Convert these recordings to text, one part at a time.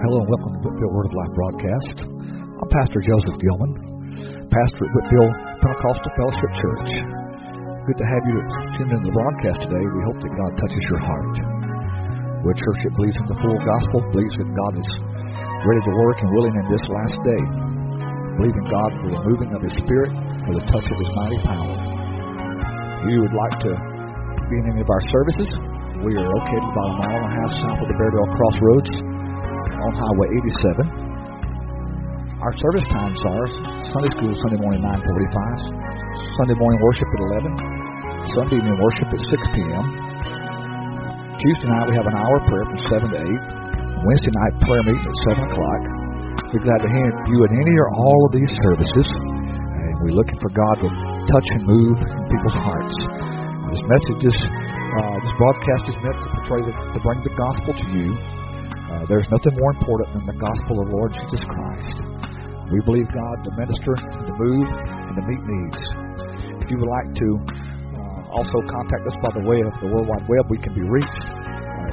Hello and welcome to Whitfield Word of Life broadcast. I'm Pastor Joseph Gilman, pastor at Whitfield Pentecostal Fellowship Church. Good to have you tuned in to the broadcast today. We hope that God touches your heart. We're a church that believes in the full gospel, believes that God is ready to work and willing in this last day. Believe in God for the moving of His Spirit, for the touch of His mighty power. If you would like to be in any of our services, we are located about a mile and a half south of the Bairdale Crossroads on Highway 87. Our service times are Sunday school, Sunday morning 9:45, Sunday morning worship at 11, Sunday evening worship at 6 p.m. Tuesday night we have an hour of prayer from 7 to 8. Wednesday night prayer meeting at 7 o'clock. We're glad to have you in any or all of these services. And we're looking for God to touch and move in people's hearts. This broadcast is meant to bring the gospel to you. There's nothing more important than the gospel of Lord Jesus Christ. We believe God to minister, to move, and to meet needs. If you would like to also contact us by the way of the World Wide Web, we can be reached at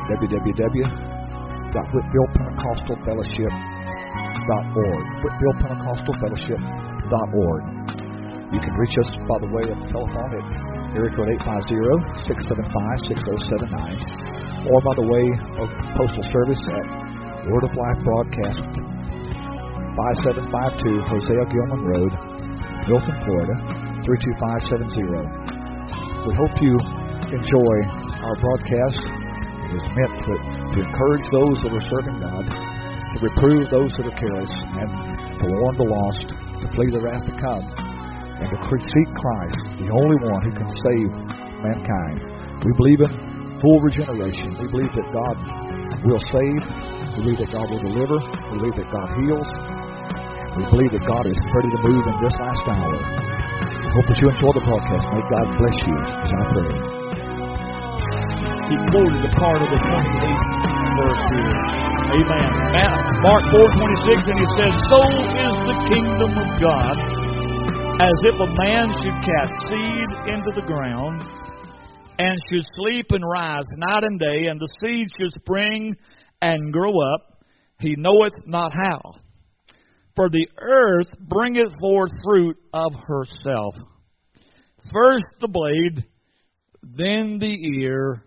www.whitfieldpentecostalfellowship.org. whitfieldpentecostalfellowship.org. You can reach us by the way of telephone at area code 850-675-6079, or by the way of postal service at Word of Life Broadcast, 5752 Hosea Gilman Road, Milton, Florida, 32570. We hope you enjoy our broadcast. It is meant to encourage those that are serving God, to reprove those that are careless, and to warn the lost, to flee the wrath to come, and to seek Christ, the only one who can save mankind. We believe in full regeneration. We believe that God will save. We believe that God will deliver. We believe that God heals. We believe that God is ready to move in this last hour. I hope that you enjoy the broadcast. May God bless you as I pray. He quoted a part of the 28th verse here. Amen. Mark 4:26, and he says, "So is the kingdom of God, as if a man should cast seed into the ground, and should sleep and rise night and day, and the seed should spring and grow up, he knoweth not how. For the earth bringeth forth fruit of herself. First the blade, then the ear,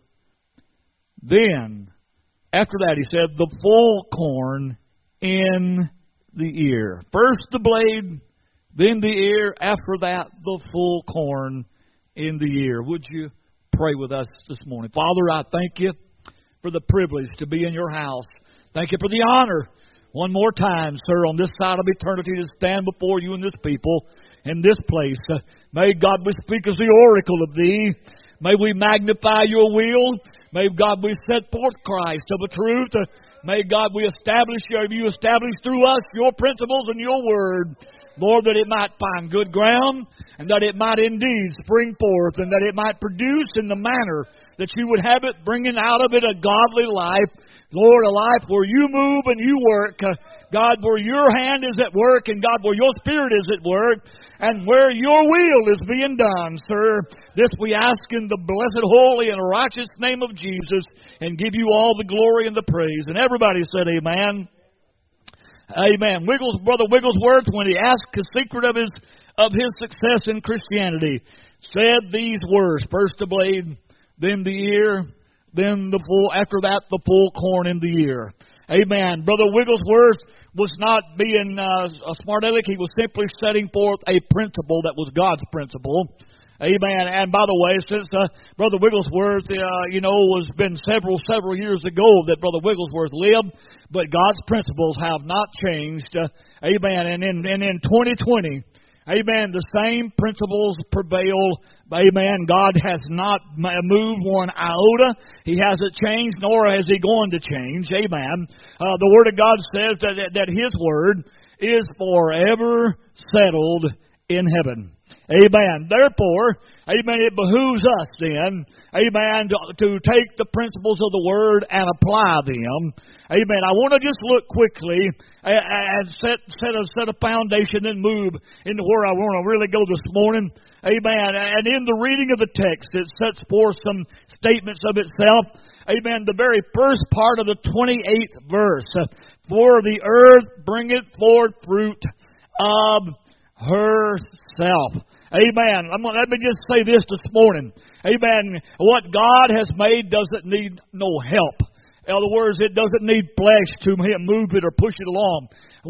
then," after that he said, "the full corn in the ear." First the blade, then the ear, after that the full corn in the ear. Would you pray with us this morning? Father, I thank you for the privilege to be in your house. Thank you for the honor, one more time, sir, on this side of eternity, to stand before you and this people in this place. May God, we speak as the oracle of thee. May we magnify your will. May God, we set forth Christ of a truth. May God, you establish through us your principles and your word. Lord, that it might find good ground, and that it might indeed spring forth, and that it might produce in the manner that you would have it, bringing out of it a godly life. Lord, a life where you move and you work. God, where your hand is at work, and God, where your Spirit is at work, and where your will is being done, sir. This we ask in the blessed, holy, and righteous name of Jesus, and give you all the glory and the praise. And everybody said amen. Amen. Brother Wigglesworth, when he asked the secret of his success in Christianity, said these words: first the blade, then the ear, then after that the full corn in the ear. Amen. Brother Wigglesworth was not being a smart aleck. He was simply setting forth a principle that was God's principle. Amen. And by the way, since Brother Wigglesworth, was been several years ago that Brother Wigglesworth lived, but God's principles have not changed. Amen. And in 2020, amen, the same principles prevail. Amen. God has not moved one iota. He hasn't changed, nor is He going to change. Amen. The Word of God says that His Word is forever settled in heaven. Amen. Therefore, amen, it behooves us then, amen, to take the principles of the Word and apply them. Amen. I want to just look quickly and set a foundation and move into where I want to really go this morning. Amen. And in the reading of the text, it sets forth some statements of itself. Amen. The very first part of the 28th verse. For the earth bringeth forth fruit of herself. Amen. Let me just say this morning. Amen. What God has made doesn't need no help. In other words, it doesn't need flesh to move it or push it along.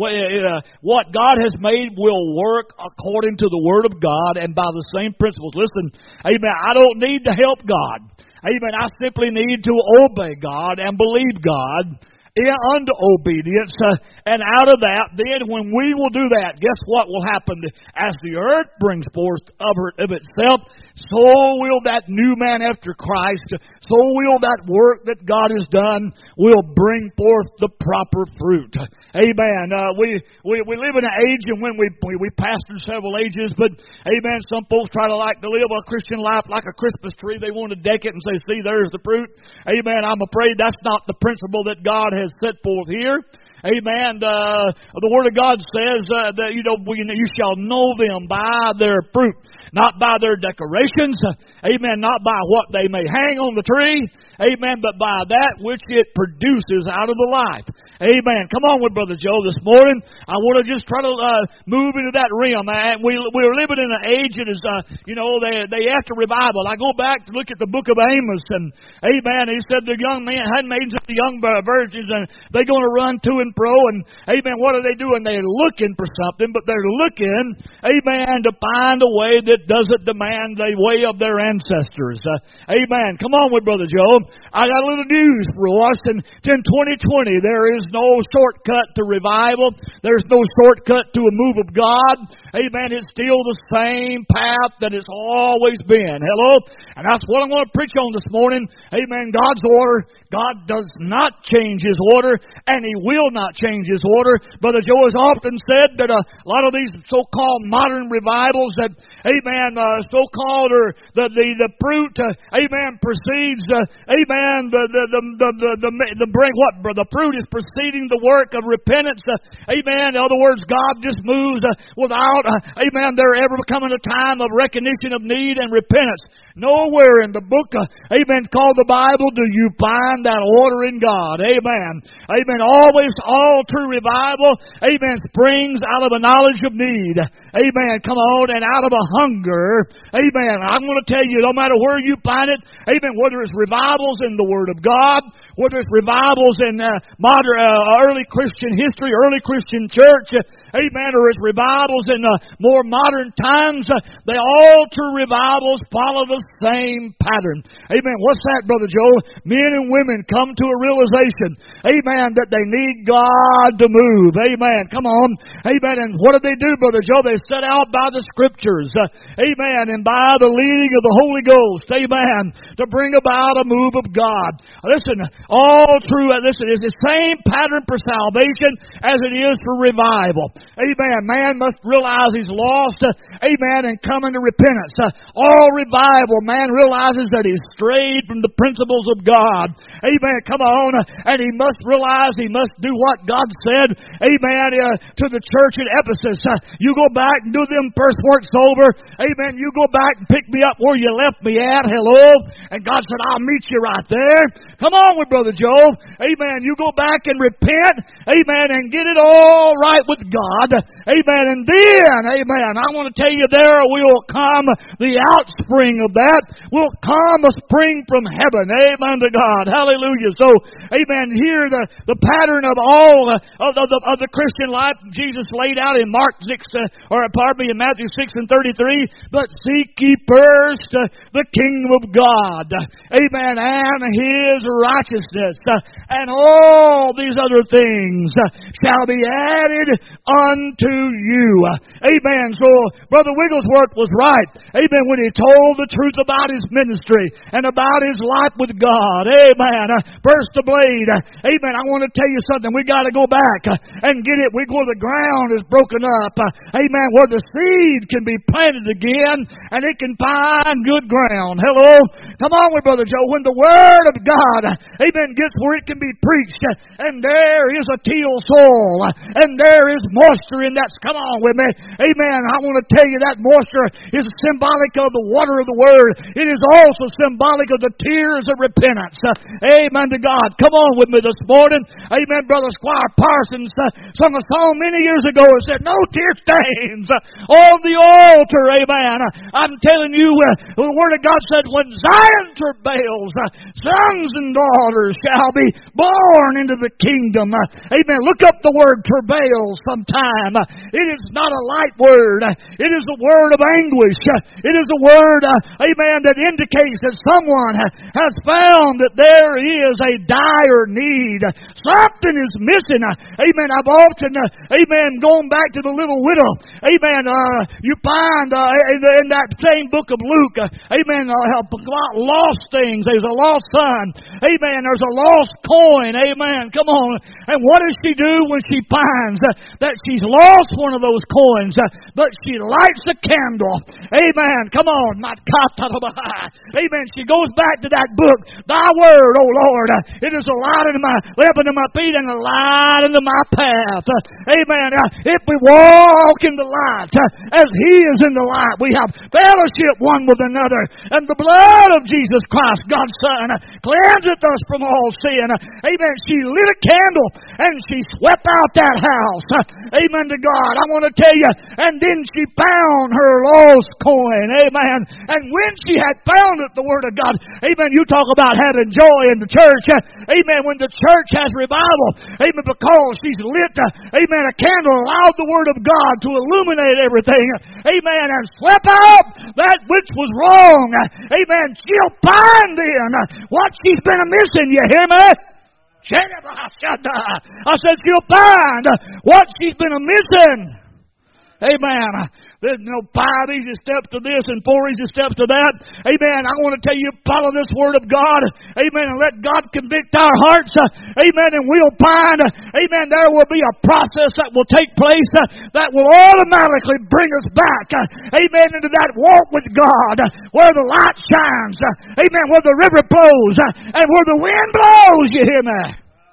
What God has made will work according to the Word of God and by the same principles. Listen, amen, I don't need to help God. Amen, I simply need to obey God and believe God unto obedience, and out of that, then when we will do that, guess what will happen? As the earth brings forth of itself, so will that new man after Christ, so will that work that God has done, will bring forth the proper fruit. Amen. We live in an age in when we pastor several ages, but amen, some folks try to like to live a Christian life like a Christmas tree. They want to deck it and say, see, there's the fruit. Amen. I'm afraid that's not the principle that God has set forth here. Amen. The Word of God says that you shall know them by their fruit, not by their decorations. Amen. Not by what they may hang on the tree. Amen. But by that which it produces out of the life. Amen. Come on with Brother Joe this morning. I want to just try to move into that realm. And we're living in an age that is, they after revival. I go back to look at the book of Amos, and amen, he said the young man handmaidens of the young virgins, and they're going to run to and fro, and amen, what are they doing? They're looking for something, but they're looking, amen, to find a way that doesn't demand the way of their ancestors. Amen. Come on with Brother Joe. I got a little news for us. In 2020, there is no shortcut to revival. There's no shortcut to a move of God. Amen. It's still the same path that it's always been. Hello? And that's what I'm going to preach on this morning. Amen. God's order. God does not change His order, and He will not change His order. Brother Joe has often said that a lot of these so-called modern revivals that, amen, so-called or the fruit, amen, precedes, amen, the fruit is preceding the work of repentance, amen. In other words, God just moves without, amen, there ever becoming a time of recognition of need and repentance. Nowhere in the book, amen, called the Bible do you find that order in God. Amen. Amen. Always, all true revival, amen, springs out of a knowledge of need. Amen. Come on. And out of a hunger. Amen. I'm going to tell you, no matter where you find it, amen, whether it's revivals in the Word of God, whether it's revivals in modern, early Christian history, early Christian church, amen, or it's revivals in more modern times, they all true revivals follow the same pattern. Amen. What's that, Brother Joe? Men and women come to a realization, amen, that they need God to move. Amen. Come on. Amen. And what do they do, Brother Joe? They set out by the Scriptures, amen, and by the leading of the Holy Ghost, amen, to bring about a move of God. Listen, all true, listen, it's the same pattern for salvation as it is for revival. Amen. Man must realize he's lost, amen, and come into repentance. All revival, man realizes that he's strayed from the principles of God. Amen. Come on. And he must realize he must do what God said, amen, to the church at Ephesus. You go back and do them first works over. Amen. You go back and pick me up where you left me at. Hello. And God said, I'll meet you right there. Come on with Brother Joe. Amen. You go back and repent. Amen. And get it all right with God. Amen. And then, amen, I want to tell you there will come the outspring of that. Will come a spring from heaven. Amen to God. Hallelujah. So, amen, here the pattern of all of the Christian life Jesus laid out in Matthew 6 and 33. But seek ye first the kingdom of God, amen, and His righteousness, and all these other things shall be added unto you. Amen. So Brother Wigglesworth was right, amen, when he told the truth about his ministry and about his life with God. Amen. First the blade. Amen. I want to tell you something. We got to go back and get it. We go where the ground is broken up. Amen. Where the seed can be planted again and it can find good ground. Hello. Come on with Brother Joe. When the Word of God, amen, gets where it can be preached, and there is a teal soil, and there is moisture in that. Come on with me. Amen. I want to tell you that moisture is symbolic of the water of the Word. It is also symbolic of the tears of repentance. Amen to God. Come on with me this morning. Amen. Brother Squire Parsons sung a song many years ago and said, no tear stains on the altar. Amen. I'm telling you, the Word of God said, when Zion travails, sons and daughters shall be born into the kingdom. Amen. Look up the word travails sometime. It is not a light word. It is a word of anguish. It is a word, amen, that indicates that someone has found that there is a dire need. Something is missing. Amen. I've often, amen, gone back to the little widow. Amen. You find in that same book of Luke, amen, about lost things. There's a lost son. Amen. There's a lost coin. Amen. Come on. And what does she do when she finds that she's lost one of those coins? But she lights a candle. Amen. Come on. Amen. She goes back to that book. Thy word, O Lord, it is a light unto my lamp unto my feet and a light unto my path. Amen. If we walk in the light as He is in the light, we have fellowship one with another. And the blood of Jesus Christ, God's Son, cleanseth us from all sin. Amen. She lit a candle and she swept out that house. Amen to God. I want to tell you, and then she found her lost coin. Amen. And when she had found it, the Word of God, amen, you talk about having joy in the church. Amen. When the church has revival, amen, because she's lit, amen, a candle allowed the Word of God to illuminate everything. Amen. And swept out that which was wrong. Amen. She'll find then what she's been missing. You hear me? I said she'll find what she's been missing. Amen. There's no 5 easy steps to this and 4 easy steps to that. Amen. I want to tell you, follow this Word of God. Amen. And let God convict our hearts. Amen. And we'll find, amen, there will be a process that will take place that will automatically bring us back, amen, into that walk with God where the light shines. Amen. Where the river flows and where the wind blows. You hear me?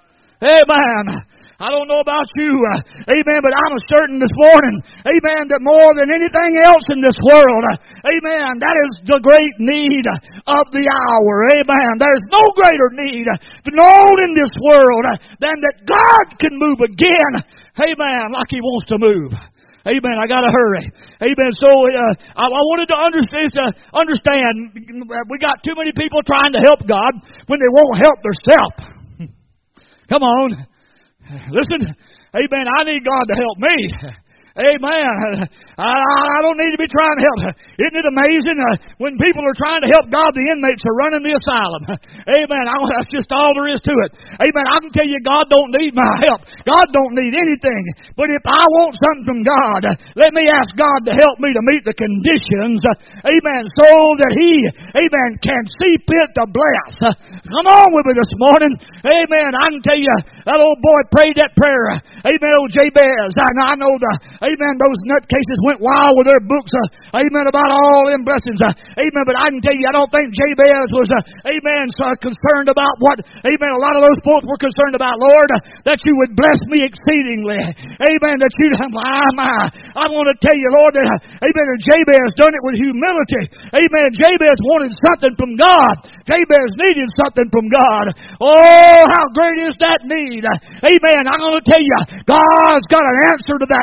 Amen. I don't know about you, amen, but I'm certain this morning, amen, that more than anything else in this world, amen, that is the great need of the hour, amen. There's no greater need known in this world than that God can move again, amen, like He wants to move. Amen. I got to hurry. Amen. So I wanted to understand, we got too many people trying to help God when they won't help themselves. Come on. Listen, amen, I need God to help me. Amen. I don't need to be trying to help. Isn't it amazing when people are trying to help God, the inmates are running the asylum. Amen. That's just all there is to it. Amen. I can tell you God don't need my help. God don't need anything. But if I want something from God, let me ask God to help me to meet the conditions. Amen. So that He, amen, can see fit to bless. Come on with me this morning. Amen. I can tell you, that old boy prayed that prayer. Amen. Old Jabez. I know amen, those nutcases went wild with their books, amen, about all them blessings, amen, but I can tell you, I don't think Jabez was, amen, so concerned about what, amen, a lot of those folks were concerned about, Lord, that you would bless me exceedingly, amen, that you'd, I want to tell you, Lord, that, amen, and Jabez done it with humility, amen, Jabez wanted something from God, Jabez needed something from God. Oh, how great is that need, amen, I'm going to tell you, God's got an answer to that need.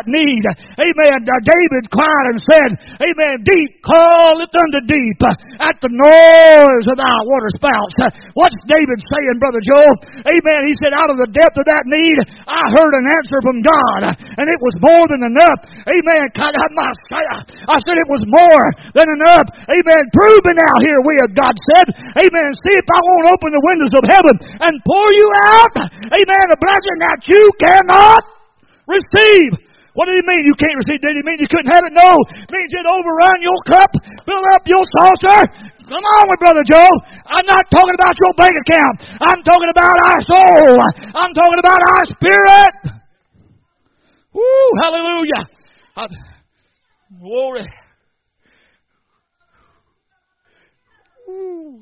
amen, David cried and said, amen, deep calleth unto deep at the noise of thy waterspouts. What's David saying, Brother Joel? Amen. He said, out of the depth of that need, I heard an answer from God, and it was more than enough. Amen. I said it was more than enough. Amen. Prove me now here with, God said. Amen. See if I won't open the windows of heaven and pour you out, amen, a blessing that you cannot receive. What did he mean you can't receive? Did he mean you couldn't have it? No. It means you'd overrun your cup, fill up your saucer. Come on with Brother Joe. I'm not talking about your bank account. I'm talking about our soul. I'm talking about our spirit. Woo, hallelujah. Glory. Ooh,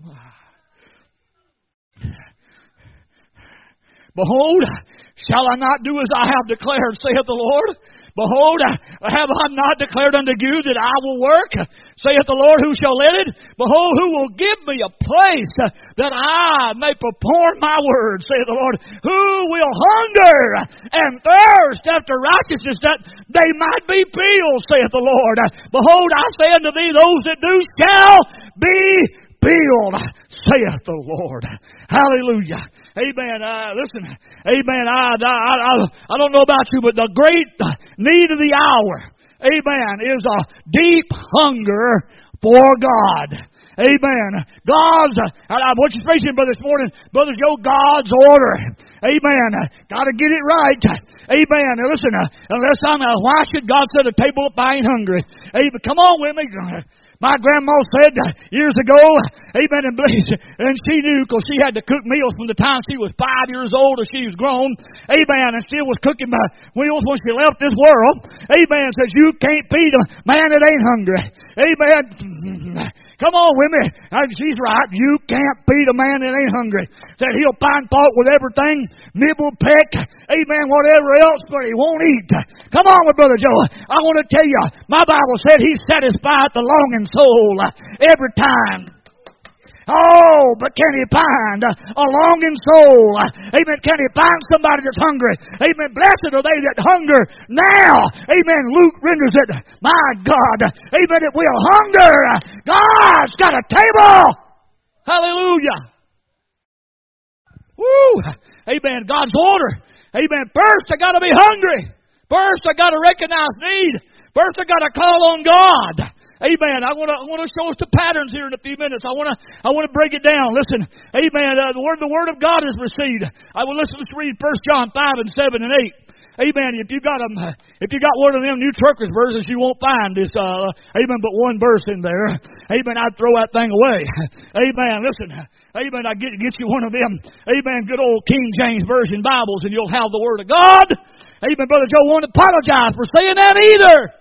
behold, shall I not do as I have declared, saith the Lord? Behold, have I not declared unto you that I will work, saith the Lord, who shall let it? Behold, who will give me a place that I may perform my word, saith the Lord? Who will hunger and thirst after righteousness, that they might be filled, saith the Lord? Behold, I say unto thee, those that do shall be filled, saith the Lord. Hallelujah. Amen. Listen. Amen. I don't know about you, but the great need of the hour, amen, is a deep hunger for God. Amen. God's, I want you to praise Him, brother, this morning. Brother Joe, God's order. Amen. Got to get it right. Amen. Now listen, unless why should God set a table if I ain't hungry? Amen. Come on with me. My grandma said years ago, amen, and she knew because she had to cook meals from the time she was 5 years old till she was grown, amen, and still was cooking meals when she left this world. Amen. Says you can't feed a man that ain't hungry. Amen. Come on with me. She's right. You can't feed a man that ain't hungry. Said he'll find fault with everything, nibble, peck, amen, whatever else, but he won't eat. Come on with Brother Joe. I want to tell you, my Bible said He satisfied the longing soul every time. Oh, but can He find a longing soul? Amen. Can He find somebody that's hungry? Amen. Blessed are they that hunger now. Amen. Luke renders it, my God. Amen. It will hunger. God's got a table. Hallelujah. Woo. Amen. God's order. Amen. First, I got to be hungry. First, I got to recognize need. First, I got to call on God. Amen. I want to show us the patterns here in a few minutes. I want to break it down. Listen. Amen. The word of God is received. Let's read 1 John 5 and 7 and 8. Amen. If you got one of them New Truckers versions, you won't find this. Amen. But one verse in there. Amen. I'd throw that thing away. Amen. Listen. Amen. I get you one of them. Amen. Good old King James Version Bibles, and you'll have the Word of God. Amen. Brother Joe won't apologize for saying that either.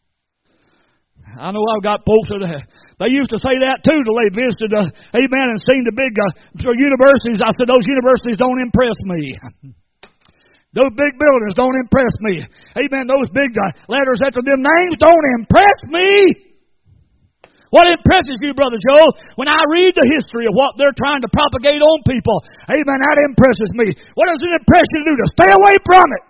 I know I've got folks that they used to say that too till they visited, amen, and seen the big universities. I said, those universities don't impress me. Those big buildings don't impress me. Amen. Those big letters after them names don't impress me. What impresses you, Brother Joe? When I read the history of what they're trying to propagate on people, amen, that impresses me. What does it impress you to do? To stay away from it.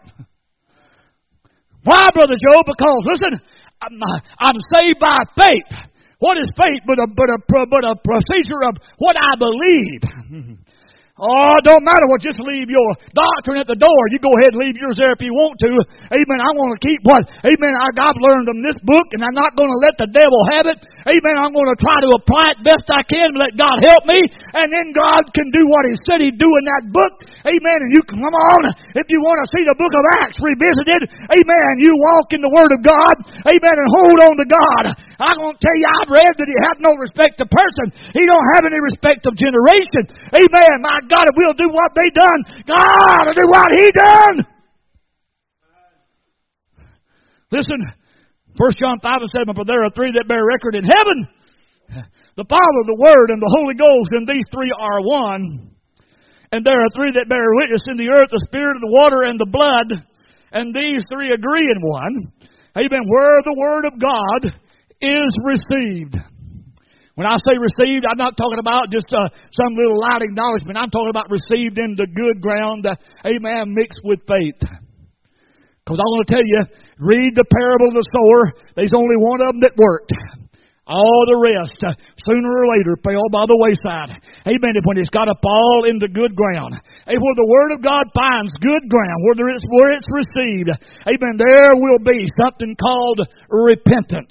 Why, Brother Joe? Because, listen, I'm saved by faith. What is faith but a procedure of what I believe? Oh, it don't matter what. Just leave your doctrine at the door. You go ahead and leave yours there if you want to. Amen. I want to keep what? Amen. I've learned from this book, and I'm not going to let the devil have it. Amen. I'm going to try to apply it best I can and let God help me. And then God can do what He said He'd do in that book. Amen. And you come on. If you want to see the book of Acts revisited, amen, you walk in the Word of God. Amen. And hold on to God. I'm going to tell you, I've read that He had no respect of person. He don't have any respect of generation. Amen. My God, if we'll do what they done, God will do what He done. Listen, 1 John 5 and 7, for there are three that bear record in heaven. The Father, the Word, and the Holy Ghost, and these three are one. And there are three that bear witness in the earth, the Spirit, the water, and the blood. And these three agree in one. Amen. Where the Word of God is received. When I say received, I'm not talking about just some little light acknowledgement. I'm talking about received in the good ground, amen, mixed with faith. Because I want to tell you, read the parable of the sower. There's only one of them that worked. All the rest, sooner or later, fell by the wayside. Amen. When it's got to fall into good ground. Where the Word of God finds good ground, where it's received. Amen. There will be something called repentance.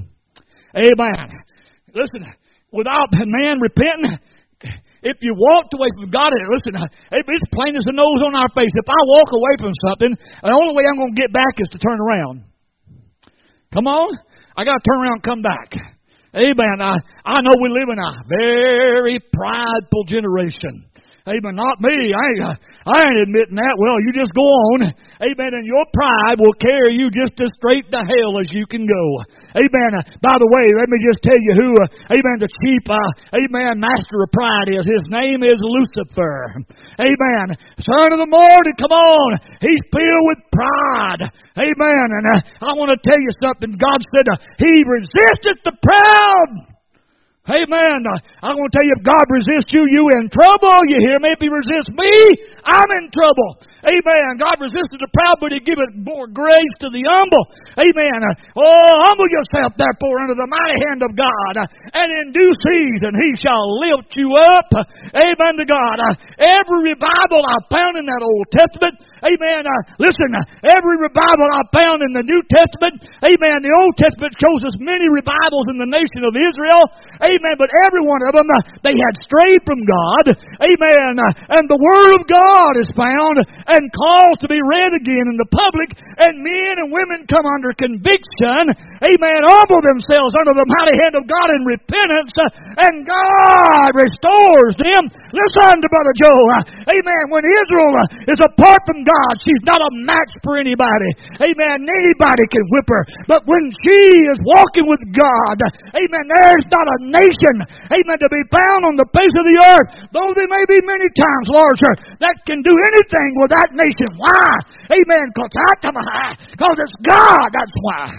Amen. Listen, without man repenting, if you walked away from God, listen, it's plain as the nose on our face. If I walk away from something, the only way I'm going to get back is to turn around. Come on. I got to turn around and come back. Amen. I know we live in a very prideful generation. Amen. Not me. I ain't admitting that. Well, you just go on. Amen. And your pride will carry you just as straight to hell as you can go. Amen. By the way, let me just tell you who, amen, the chief, master of pride is. His name is Lucifer. Amen. Son of the morning, come on. He's filled with pride. Amen. And I want to tell you something. God said, He resisteth the proud. Amen. I want to tell you, if God resists you, you in trouble. You hear me? If He resists me, I'm in trouble. Amen. God resisted the proud, but He giveth more grace to the humble. Amen. Humble yourself, therefore, under the mighty hand of God, and in due season He shall lift you up. Amen to God. Every revival I found in that Old Testament, amen. Listen, every revival I found in the New Testament, amen. The Old Testament shows us many revivals in the nation of Israel, amen. But every one of them, they had strayed from God, amen. And the Word of God is found and caused to be read again in the public, and men and women come under conviction, amen, humble themselves under the mighty hand of God in repentance, and God restores them. Listen to Brother Joe, amen. When Israel is apart from God, she's not a match for anybody, amen. Anybody can whip her, but when she is walking with God, amen, there's not a nation, amen, to be found on the face of the earth, though they may be many times larger, that can do anything with that nation. Why? Amen. Because it's God. That's why.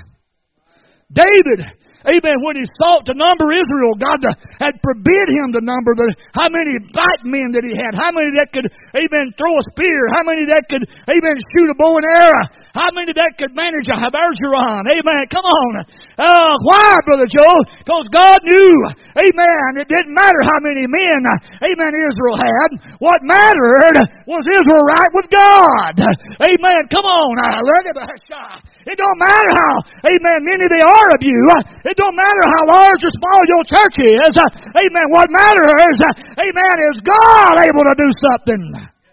David, amen, when he sought to number Israel, God had forbid him to number how many fighting men that he had, how many that could, amen, throw a spear, how many that could, amen, shoot a bow and arrow, how many that could manage a bergeron. Amen. Come on. Why, Brother Joe? Because God knew, amen, it didn't matter how many men, amen, Israel had. What mattered was Israel right with God. Amen. Come on. It don't matter how, amen, many there are of you. It don't matter how large or small your church is. Amen. What matters, amen, is God able to do something.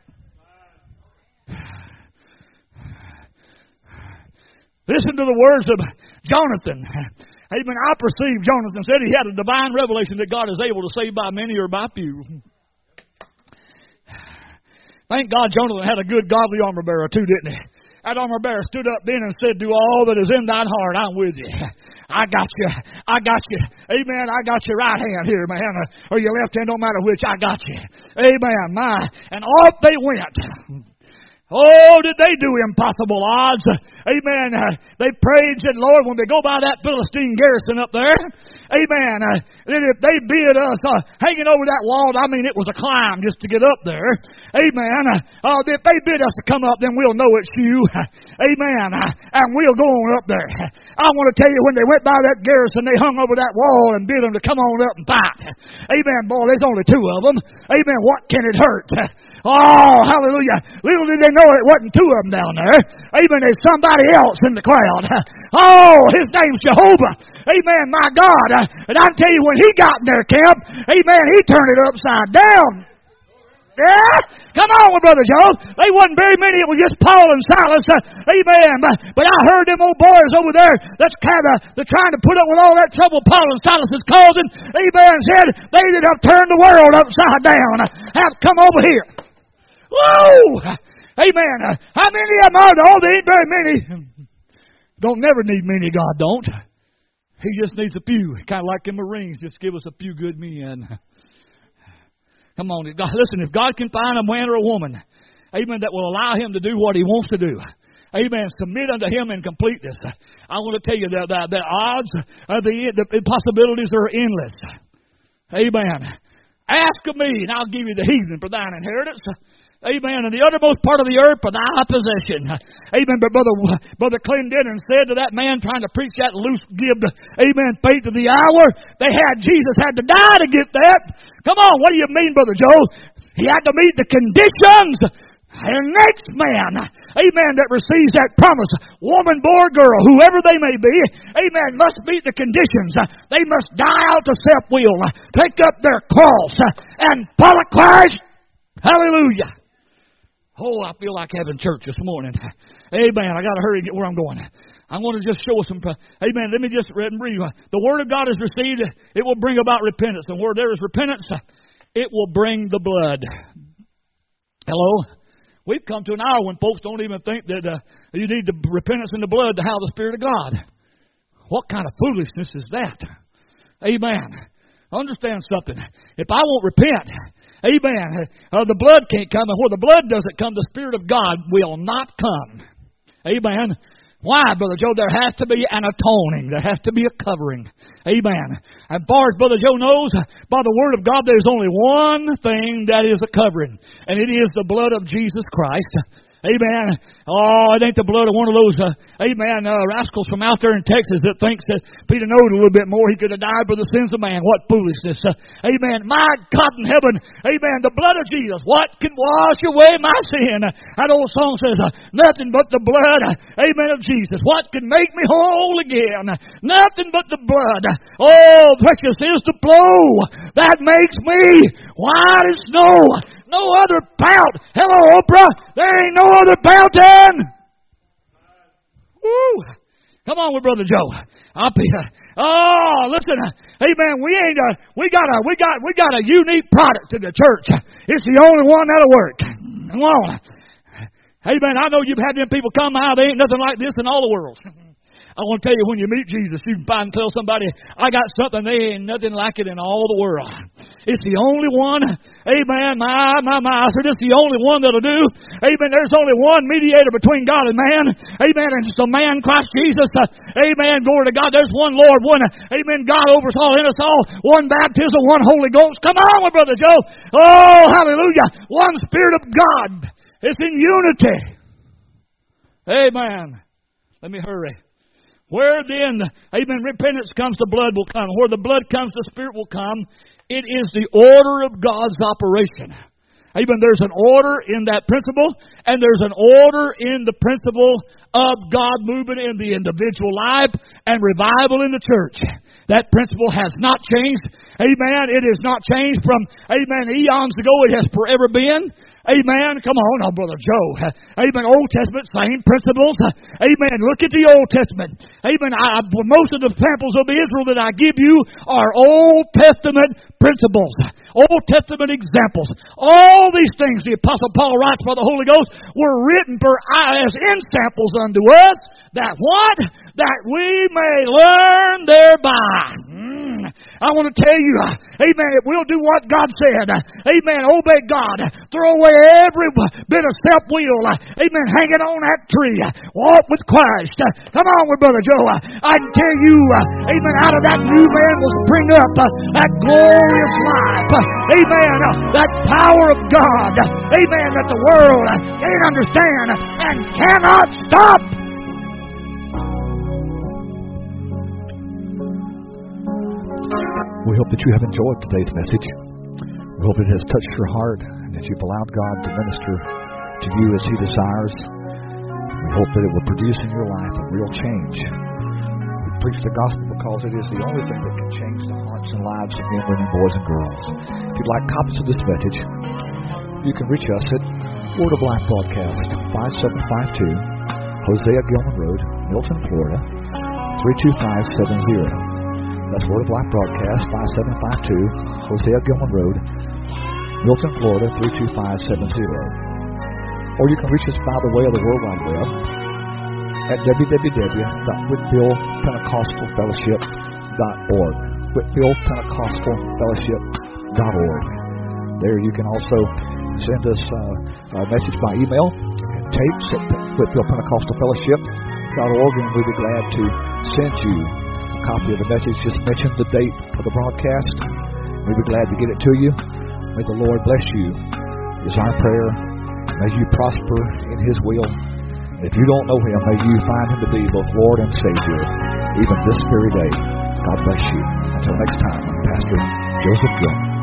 Listen to the words of Jonathan. Amen. I perceive, Jonathan said, he had a divine revelation that God is able to save by many or by few. Thank God Jonathan had a good godly armor bearer too, didn't he? That armor bearer stood up then and said, do all that is in thine heart, I'm with you. I got you. I got you. Amen. I got your right hand here, man. Or your left hand, don't matter which, I got you. Amen. And off they went. Oh, did they do impossible odds? Amen. They prayed and said, Lord, when they go by that Philistine garrison up there, amen, then if they bid us hanging over that wall, I mean, it was a climb just to get up there. Amen. If they bid us to come up, then we'll know it's you. Amen. And we'll go on up there. I want to tell you, when they went by that garrison, they hung over that wall and bid them to come on up and fight. Amen. Boy, there's only two of them. Amen. What can it hurt? Oh, hallelujah. Little did they know it wasn't two of them down there. Amen. There's somebody else in the crowd. Oh, his name's Jehovah. Amen. My God. And I tell you, when he got in their camp, amen, he turned it upside down. Yeah? Come on, Brother Joe. They wasn't very many. It was just Paul and Silas. Amen. But I heard them old boys over there that's they're trying to put up with all that trouble Paul and Silas is causing. Amen. Said they that have turned the world upside down have come over here. Whoa! Amen. How many of them are there? Oh, there ain't very many. Don't never need many, God don't. He just needs a few. Kind of like the Marines. Just give us a few good men. Come on. God, listen, if God can find a man or a woman, amen, that will allow him to do what he wants to do, amen, submit unto him in completeness, I want to tell you that the odds, the possibilities are endless. Amen. Ask of me, and I'll give you the heathen for thine inheritance. Amen. And the uttermost part of the earth for thy possession. Amen. But Brother Clendenin said to that man trying to preach that loose gibbed, amen, faith of the hour, Jesus had to die to get that. Come on, what do you mean, Brother Joe? He had to meet the conditions. And next man, amen, that receives that promise, woman, boy, girl, whoever they may be, amen, must meet the conditions. They must die out to self-will, take up their cross, and follow Christ. Hallelujah. Oh, I feel like having church this morning. Amen. I got to hurry and get where I'm going. I want to just show us some. Amen. Let me just read and read. The Word of God is received. It will bring about repentance. And where there is repentance, it will bring the blood. Hello? We've come to an hour when folks don't even think that you need the repentance and the blood to have the Spirit of God. What kind of foolishness is that? Amen. Understand something. If I won't repent, amen, the blood can't come. And where the blood doesn't come, the Spirit of God will not come. Amen. Why, Brother Joe? There has to be an atoning. There has to be a covering. Amen. As far as Brother Joe knows, by the Word of God, there's only one thing that is a covering. And it is the blood of Jesus Christ. Amen. Oh, it ain't the blood of one of those, rascals from out there in Texas that thinks that Peter knowed a little bit more. He could have died for the sins of man. What foolishness. Amen. My God in heaven. Amen. The blood of Jesus. What can wash away my sin? That old song says, nothing but the blood. Amen. Of Jesus. What can make me whole again? Nothing but the blood. Oh, precious is the flow that makes me white as snow. No other fount. Hello, Oprah. There ain't no other fountain. Woo. Come on with Brother Joe. I'll be. Oh, listen. Amen. We got a unique product to the church. It's the only one that'll work. Come on. Amen. I know you've had them people come out. There ain't nothing like this in all the world. I want to tell you, when you meet Jesus, you can find and tell somebody, I got something, there ain't nothing like it in all the world. It's the only one. Amen. My. I said, it's the only one that'll do. Amen. There's only one mediator between God and man. Amen. And it's the man, Christ Jesus. Amen. Glory to God. There's one Lord, one. Amen. God over us all, in us all. One baptism, one Holy Ghost. Come on, my Brother Joe. Oh, hallelujah. One Spirit of God. It's in unity. Amen. Let me hurry. Where then, amen, repentance comes, the blood will come. Where the blood comes, the Spirit will come. It is the order of God's operation. Amen. There's an order in that principle, and there's an order in the principle of God moving in the individual life and revival in the church. That principle has not changed. Amen. It has not changed from, amen, eons ago. It has forever been. Amen. Come on now, Brother Joe. Amen. Old Testament, same principles. Amen. Look at the Old Testament. Amen. Most of the samples of Israel that I give you are Old Testament principles. Old Testament examples. All these things the Apostle Paul writes by the Holy Ghost were written for as ensamples unto us, that what? That we may learn thereby. I want to tell you, amen, if we'll do what God said, amen, obey God, throw away every bit of self-will, amen, hanging on that tree, walk with Christ. Come on with Brother Joe. I can tell you, amen, out of that new man will spring up that glorious life, amen, that power of God, amen, that the world can't understand and cannot stop. We hope that you have enjoyed today's message. We hope it has touched your heart and that you've allowed God to minister to you as He desires. We hope that it will produce in your life a real change. We preach the gospel because it is the only thing that can change the hearts and lives of men, women, boys, and girls. If you'd like copies of this message, you can reach us at Word of Life Broadcast, 5752 Hosea Gilman Road, Milton, Florida, 32570. That's Word of Life Broadcast, 5752 Hosea Gilman Road, Milton, Florida, 32570. Or you can reach us by the way of the World Wide Web at www.whitfieldpentecostalfellowship.org. whitfieldpentecostalfellowship.org. There you can also send us a message by email, tapes at whitfieldpentecostalfellowship.org, and we'd be glad to send you copy of the message. Just mention the date of the broadcast. We'd be glad to get it to you. May the Lord bless you, is our prayer. May you prosper in His will. And if you don't know Him, may you find Him to be both Lord and Savior, even this very day. God bless you. Until next time, I'm Pastor Joseph Gilman.